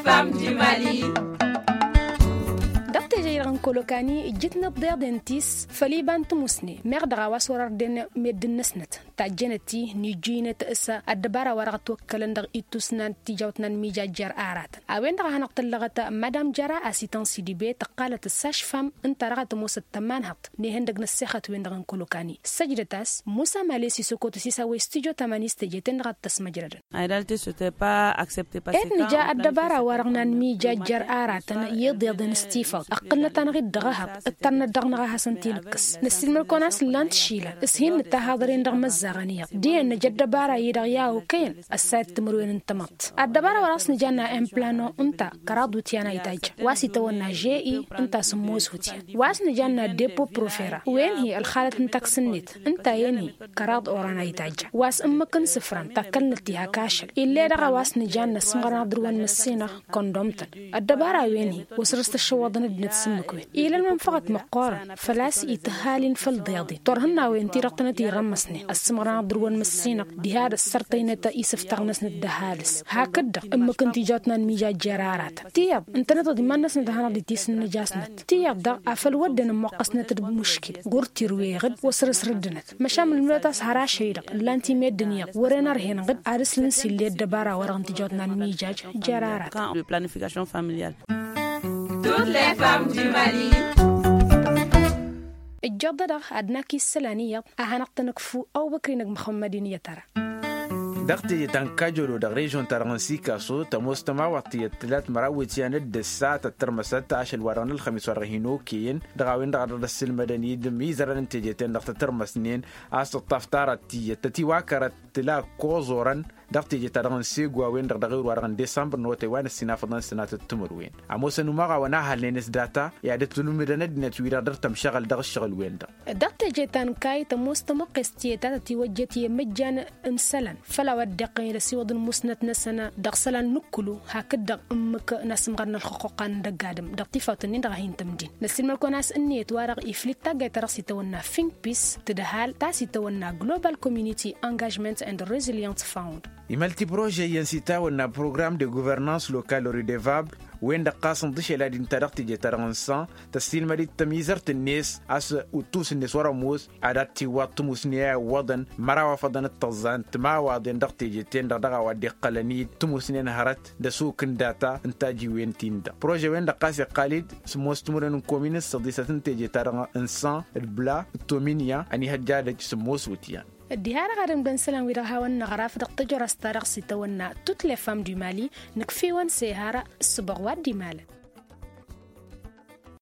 femmes du Mali. تجيران كولوكاني جتنا بضيع دنتيس فليبان تمسني مغدغا واسورار دين ميدن نسنت تاجنتي نيجينه تاسا الدبارة ورغ توكلن دغ ايتوسنان تيجاوتنا ميجا جار ارات اوين دغ هنقتلغت مدام جرا اسيتان سي دي بي تقالت الساش فام انت رغت موس التمان هط نيهندغ نسخت وين دغ كولوكاني سجدتاس موسى ماليسي سوكوت سيساوي استوديو تمانيست جيتن دغ تسمجرد ايدالتي سوتي با اكسبتي با ان جاء الدبارة ورغنا ميجا جار ارات يضي دنستيفا قلنا تنغيد دغهب الترنا دغنغها سنتيلكس نسلم الكوناس لانت شيلا اسهين التحاضرين دغ مزاغانية دي ان جد بارا يدغياو كين السايد تمروين انتمط الدبارة وراس نجانا امبلانو انتا كرادو تيانا يتاج واسي تونا جيئي انتا سموز وتيان واس نجانا ديبو بروفيرا وين هي الخالة انتاك سنيت انتا يني كراد اورانا يتاج واس امكن سفران تاكلنتيها كاشل إلا دغا واس نجانا سمغرنا دروان مسينا كوندومتن الدبارة وين هي وسرست الشواضن ابنت سمكوين إلى المنفقة مقارن فلاس إتهال فالضياضي طرهنا وينتي رقتنتي غمسني السمغرنا دروان مسينا بهذا السرطينة إيسف تغنسن الدهالس هكذا أما كنتي جاتنا نميجا جرارات تياب انت نتضي ما الناس ندهانا دي تيسن نجاسنت تياب دا أفل ودنا موقسنت بمشكل غورتي رويغد وسرس ردنت مشامل الملاتاس هرا شيرق اللانتي ميد دنيا ورينا رهين غد عرسلن سيلي الدبارة ورغنتي جاتنا نميجا جرارات planification familiale. Toutes les femmes du Mali. الجدة أدناكي السلانية أهنقتنكفو أو بكرينك محمدين يترى دقتي تنكاجلو دغ ريجون ترانسي كاسو تمستمع وقتي الثلاث مراوتيان الدساعة الترمسات عشان وران الخميس ورهينو كين دغاوين دغ الرسل المدني دمي زران تجيتين دغ ترمسنين أصل طفتارتي تتي واكرت تلا كوزوران دقتي جتارانسي غواوين دغ وران ديسمبر نوتي وان السنة فضان سنة التمروين عموس نمغا وناها لينس داتا يعدت لمدن دنتويرا در تمشغل دغ الشغل وين دقتي جيتان كاي تمستمع قستيتا توجتي مجان انسلن فلا ودقين لسيوض المسنة نسنا دغسلا نكلو هكذا أمك ناس مغرنا الحقوقان دقادم دقتي فاتنين دغهين تمدين نسلم الكوناس إني يتوارغ إفليتا جايترسي تونا Think Peace تدهال تاسي تونا Global Community Engagement and Resilience Fund يمالتي بروجي ينسيتا ونا بروغرام دي غوفرنانس لوكال ريديفابل وين دقاصن دشي لا دين ترقتي جترانسان تسيل مالي تميزرت الناس اس وتوس الناس ورا موس عادتي واتموسنيا وضن مراوا فضن التزان تما وادين دقتي جتين دغا ودي قلني تموسنين هرت دسوق داتا انتاجي وين تيندا بروجي وين دقاسي قاليد سموستمرن كومينس صديسه تنتجي ترى انسان البلا التومينيا اني هجاده سموس وتيان الدهار غارم بن سلام ويرها والنغراف دق تجرس تارق ستونا توت لي فام دو مالي نكفي وان سيهارا السبغوات دي مال